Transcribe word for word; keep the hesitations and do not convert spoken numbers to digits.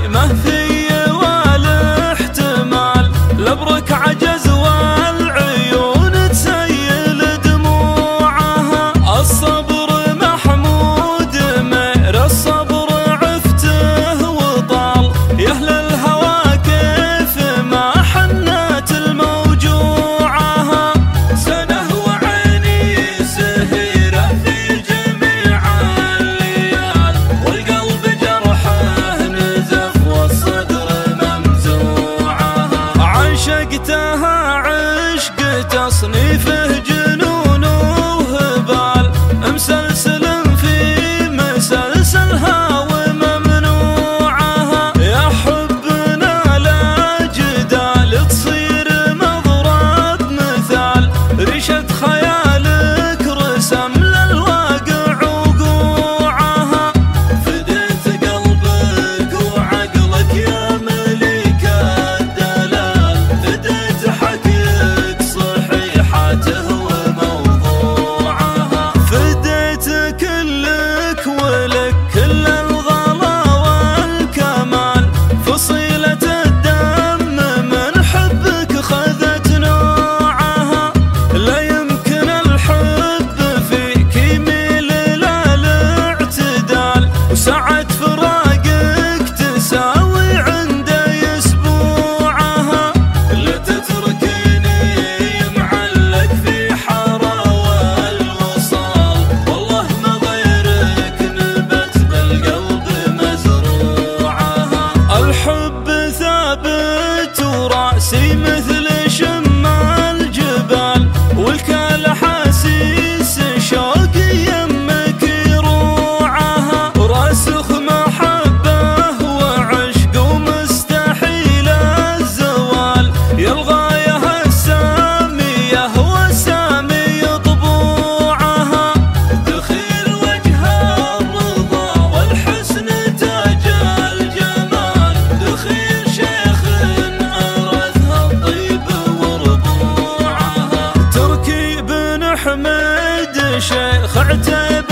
ما في ولا احتمال، لبرك عجز والعيون تسيل دموعها. الصبر محمود مير الصبر عفته وطال، يا أهل الهوى كيف ما حنت الموجوعها. سنه وعيني سهيرة في جميع الليال، والقلب جرحه نزف والصدر ممزوعها. عشقتها عشق تصنيفه جنون وهبال، مسلسل في مسلسلها وممنوعها. يا حبنا لا جدال تصير مضرب مثال، ريشة خيالك رسم للواقع وقوعها. فديت قلبك وعقلك يا مليك الدلال، فديت حكيك صحيحته وموضوعها. فديت كلك ولك كل الغلا والكمال، فصيلة الدم من حبك خذت نوعها. لا يمكن الحب فيك يميل للاعتدال، وسعة فراقك تساوي عند يسبوعها. لا تتركيني معلق في حرى والوصال، والله ما غيرك نبت بالقلب مزروعها. الحب ثابت وراسي مثل شم الجبال، والكال حاسيس شوقي يمك يروعها. راسخ محبه وعشق ومستحيل الزوال، يا الغاية السامية وسامي طبوعها. دخيل وجه الرضا والحسن تاج الجمال، دخيل شيخ أرثها الطيب وربوعها. تركي بن حميد شيخ اعتب